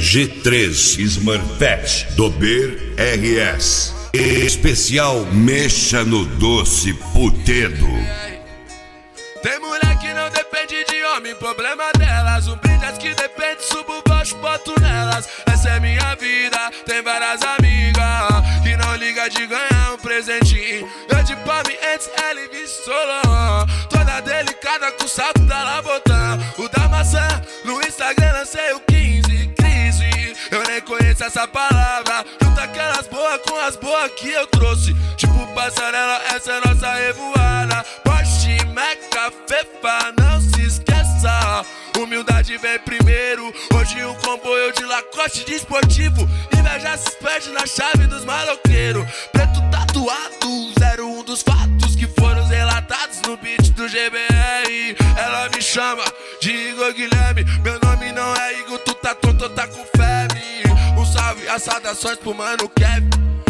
G3 Smurfette do Ber RS. Especial Mexa no Doce Putedo. Tem mulher que não depende de homem, problema delas. Um brinde as que depende, subo baixo, boto nelas. Essa é minha vida, tem várias amigas que não liga de ganhar um presentinho. Eu de palme antes, ela e Solon. Toda delicada com o salto da Labotã. O da maçã, no Instagram lancei o 15, crise. Eu nem conheço essa palavra. Junta aquelas boas com as boas que eu trouxe. Tipo passarela, essa é nossa revoada. Porsche, Meca, Fefa, não se esqueça. Humildade vem primeiro. Hoje um comboio de Lacoste de esportivo. Inveja se perde na chave dos maloqueiros. Preto tatuado, 01 dos fatos que foram relatados no beat do GBR. Ela me chama de Igor Guilherme. Meu nome não é Igor, tu tá tonto, tá com febre. Um salve, as saudações pro mano Kevin.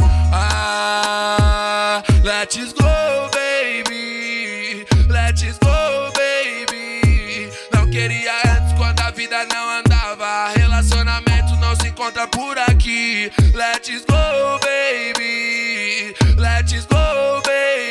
Ah, let's go, baby. Let's go, baby. Não queria antes quando a vida não andava. Relacionamento não se encontra por aqui. Let's go, baby. Let's go,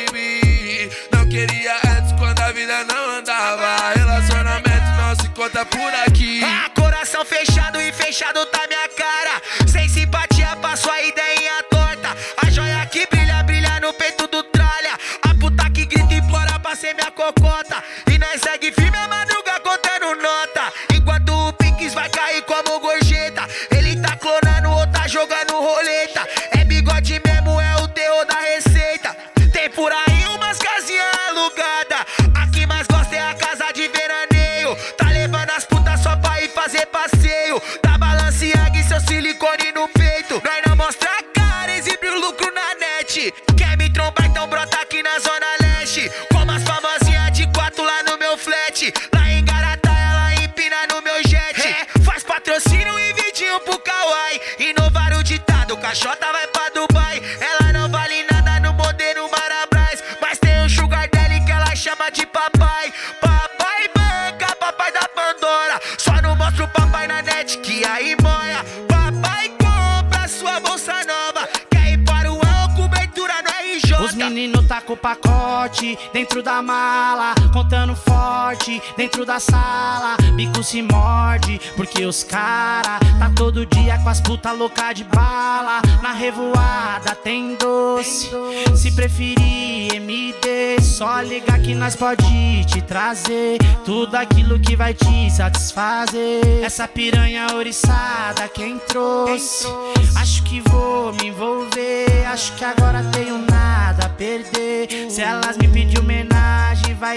baby. Não queria antes quando a vida não andava. Relacionamento não se encontra por aqui. Ah, coração fechado e fechado tá minha cara. Sem simpatia pra sua ideinha torta. A joia que brilha, brilha no peito do tralha. A puta que grita e implora pra ser minha cocota. E nós segue firme a madruga contando nota. Enquanto o Pinks vai cair como gorjeta. Ele tá clonando ou tá jogando roleta. É bigode mesmo, é o terror da receita. Tem por aí umas casinhas alugadas. A que mais gosta é a casa de veraneio. Tá levando as putas só pra ir fazer passeio. Da Balenciaga e seu silicone no peito. Nós não mostra a cara, exibe o lucro na net. Quer me trombar, então brota aqui na zona leste. Como as famosinhas de 4 lá no meu flat. Lá em Garatá, ela empina no meu jet. Faz patrocínio e vidinho pro Kawaii. Inovar o ditado, caixota vai pra Dubai. Ela não vale nada no modelo Marabras. Mas tem um sugar daddy que ela chama de papai. Papai banca, papai da Pandora. Só não mostra o papai na net que aí moia. Papai compra sua bolsa nova. Quer ir para o ano, cobertura no RJ. Os meninos tá com o pacote dentro da mala, contando forte dentro da sala. Bico se morde, porque os cara tá todo dia com as puta louca de bala. Na revoada tem doce, se preferir MD, só ligar que nós pode te trazer tudo aquilo que vai te satisfazer. Essa piranha ouriçada quem trouxe, acho que vou me envolver. Acho que agora tenho nada a perder. Se elas me pedir homenagem vai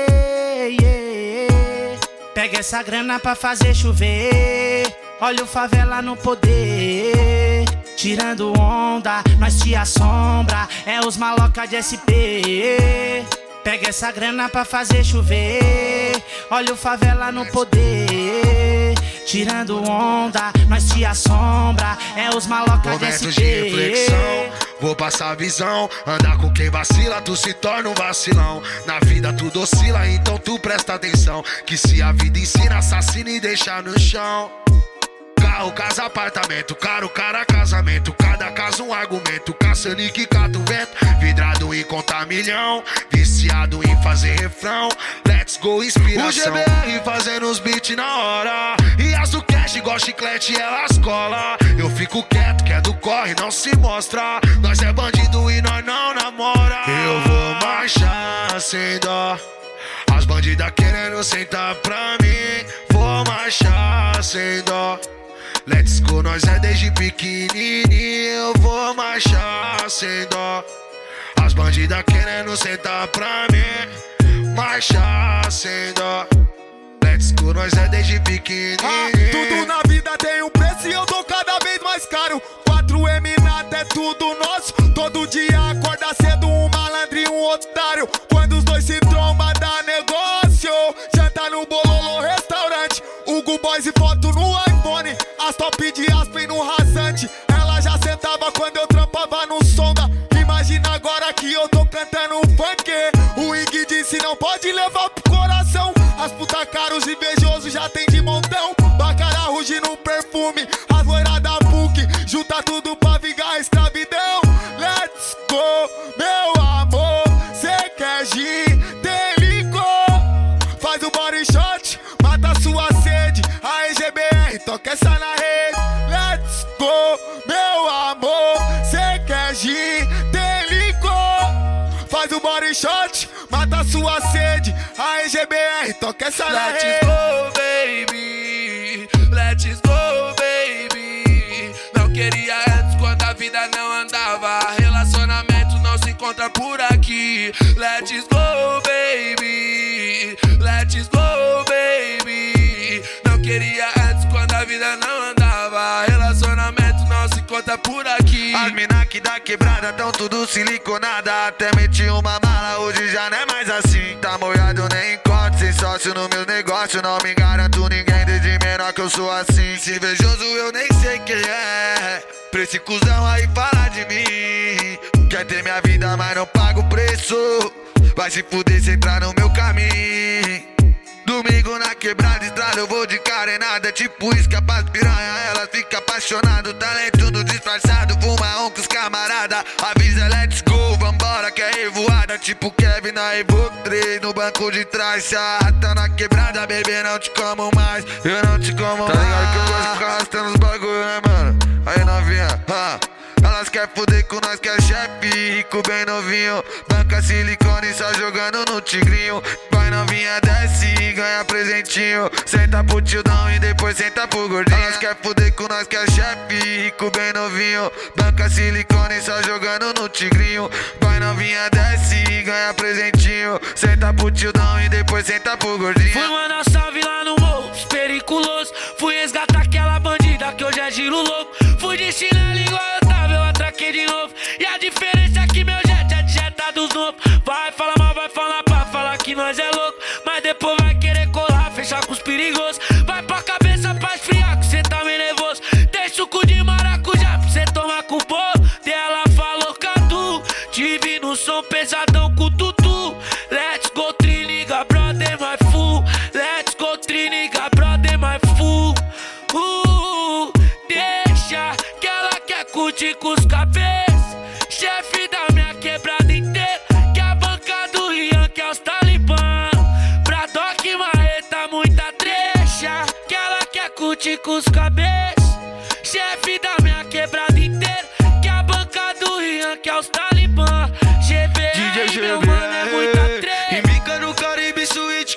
ter, yeah. Pega essa grana pra fazer chover. Olha o favela no poder. Tirando onda, nós te assombra. É os maloca de SP. Pega essa grana pra fazer chover. Olha o favela no poder. Tirando onda, nós te assombra. É os maloca de SP. Momentos de reflexão, vou passar a visão. Andar com quem vacila, tu se torna um vacilão. Na vida tudo oscila, então tu presta atenção. Que se a vida ensina, assassina e deixa no chão. Carro, casa, apartamento, caro, cara, casamento. Cada caso um argumento, caçando que cata o vento. Vidrado em contar milhão, viciado em fazer refrão. Let's go, inspiração. O GBR fazendo os beats na hora. E as do cash, igual chiclete, elas cola. Eu fico quieto, que é do corre, não se mostra. Nós é bandido e nós não namora. Eu vou marchar sem dó. As bandidas querendo sentar pra mim. Vou marchar sem dó. Let's go, nós é desde pequenininho. Eu vou marchar sem dó. As bandidas querendo sentar pra mim. Marchar sem dó. Let's go, nós é desde pequenininho. Tudo na vida tem um preço e eu tô cada vez mais caro. 4M nada é tudo nosso. Todo dia acorda cedo um malandro e um otário. Quando os dois se trombam dá negócio. Janta no Bololô restaurante. Hugo Boys e foto no iPhone. As top de Aspen no rasante. Ela já sentava quando eu trampava no Sonda. Imagina agora que eu tô cantando funk. O Ig disse não pode levar pro coração. As puta caros invejosos já tem de montão. Bacara ruge no perfume. As loiras da PUC, junta tudo pra vingar a escravidão. Let's go, meu amor. Cê quer gin, tem licor. Faz o body shot, mata sua sede. A EGBR, toca essa na rede. Let's go, meu amor. Cê quer gin, tem licor. Faz o body shot, mata sua sede. A EGBR, toca essa na rede. Let's go, baby. Let's go, baby. Não queria antes quando a vida não andava. Relacionamento não se encontra por aqui. Let's go, baby. Let's go, baby. Não queria antes quando a vida não andava. Relacionamento não se encontra por aqui. As mina que da quebrada tão tudo siliconada. Até meti uma mala, hoje já não é mais assim. Tá molhado, nem encontro, sem sócio no meu negócio. Não me garanto ninguém, desde menor que eu sou assim. Se invejoso eu nem sei quem é. Pra esse cuzão aí falar de mim. Quer ter minha vida, mas não paga o preço. Vai se fuder se entrar no meu caminho. Domingo na quebrada, estrada, eu vou de carenada. Tipo isca pras piranha, elas ficam apaixonadas. Talento no disfarçado, fuma com os camarada. Avisa, let's go, vambora que é revoada. Tipo Kevin na Evo 3, no banco de trás. Se arrasta na quebrada, bebê, não te como mais. Eu não te como mais. Tá ligado que eu gosto de ficar arrastando os bagulho, né, mano? Aí novinha, elas quer fuder com nós que é chefe, rico bem novinho. Banca silicone só jogando no tigrinho. Vai novinha, desce e ganha presentinho. Senta pro tildão e depois senta pro gordinho. Elas quer fuder com nós que é chefe, rico bem novinho. Banca silicone só jogando no tigrinho. Vai novinha, desce e ganha presentinho. Senta pro tildão e depois senta pro gordinho. Fui mandar salve lá no morro, periculoso. Fui resgatar aquela bandida que hoje é giro louco. Fui de chinelo igual eu tava, eu atraquei de novo. E a diferença é que meu jet é de jeta dos novos. Vai falar mal, vai falar pra falar que nós é louco. Mas depois vai querer colar, fechar com os perigosos. Vai pra cabeça pra esfriar, que cê tá meio nervoso. Tem suco de maracujá pra cê tomar com o bolo. Dela falou Cadu, tive no som pesadão com o tutu. Let's go, triniga, brother, my fool. Let's go, triniga, brother, my fool. Deixa que ela quer curtir com os cabeças. Chefe da minha quebrada inteira. Que a banca do Rian, que é os talibã. Pra Doc Marreta, muita trecha. Que ela quer curtir com os cabeças. Chefe da minha quebrada inteira. Que a banca do Rian, que é os talibã. GB, meu mano, é muita trecha. Embica no Caribe Suite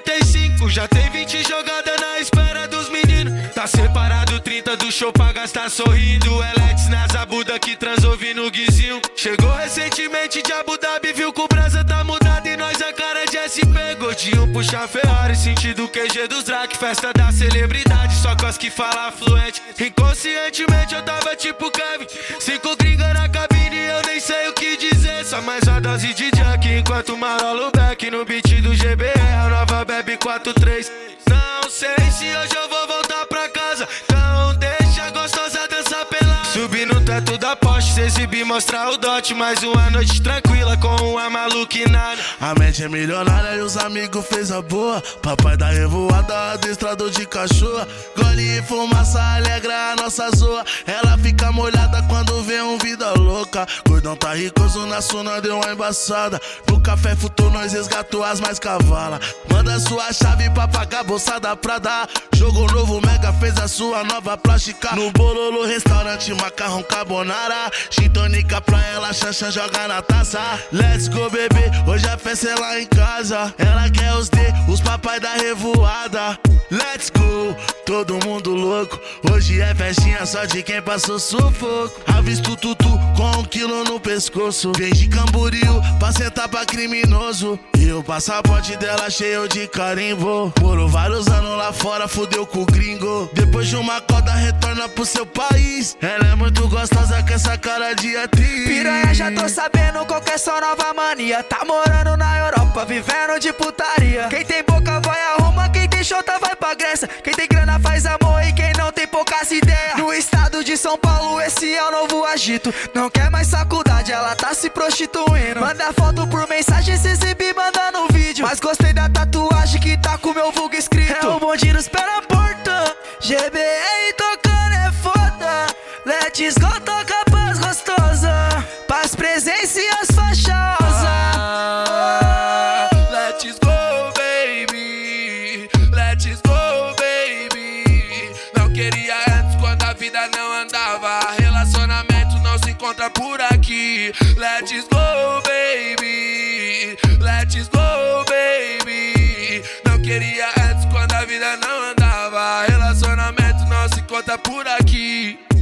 45. Já tem 20 jogadas na espera dos meninos. Tá separado 30 do show pra gastar sorrindo. Eletes nas abuda que transou no guizinho. Chegou recentemente de Abu Dhabi, viu que o brasa tá mudado e nós a cara de SP. Gordinho puxa Ferrari, sentido QG dos Drac. Festa da celebridade, só cos que fala fluente. Inconscientemente eu tava tipo Kevin. 5 gringa na cabine, eu nem sei o que dizer. Só mais uma dose de Jack, enquanto marolo back no beat do GBR, a nova bebe 4-3. Não sei se hoje eu vou voltar pra casa. Então deixa a gostosa dançar pelada. Subir no teto da Porsche, se exibir, mostrar o dote. Mais uma noite tranquila com uma maluquinada. A mente é milionária e os amigos fez a boa. Papai da revoada, adestrador de cachorro. Gole e fumaça alegra a nossa zoa. Ela fica molhada quando vê um vida louca. Gordão tá ricoso na suna, deu uma embaçada. No café futou, nós resgatou as mais cavala. Manda sua chave pra pagar bolsa da Prada. Jogo novo, Mega fez a sua nova plástica. No Bololo, restaurante, macarrão carbonara. Gin tônica pra ela, chancha, joga na taça. Let's go, bebê, hoje a festa é lá em casa. Ela quer os D, os papai da revoada. Let's go, todo mundo louco. Hoje é festinha só de quem passou sufoco. Avisto tutu com 1 quilo no pescoço. Vem de Camboriú pra sentar pra criminoso. E o passaporte dela cheio de carimbo. Morou vários anos lá fora, fudeu com o gringo. Depois de uma coda retorna pro seu país. Ela é muito gostosa com essa cara de atriz. Piranha, já tô sabendo qual que é sua nova mania. Tá morando na Europa, vivendo de putaria. Quem tem boca vai a Roma, quem tem chota vai pra Grécia. Quem tem grana faz amor e quem não tem poucas ideias. No estado de São Paulo esse é o novo agito. Não quer mais faculdade, ela tá se prostituindo. Manda foto por mensagem, se exibir, manda no vídeo. Mas gostei da tatuagem que tá com meu vulgo escrito. É o bonde nos pé na porta, GBR toca. Let's go, toca paz gostosa, paz, presença e as fachosas. Let's go, baby. Let's go, baby. Não queria antes quando a vida não andava. Relacionamento não se encontra por aqui. Let's go, baby. Let's go, baby. Não queria antes quando a vida não andava. Relacionamento não se encontra por aqui.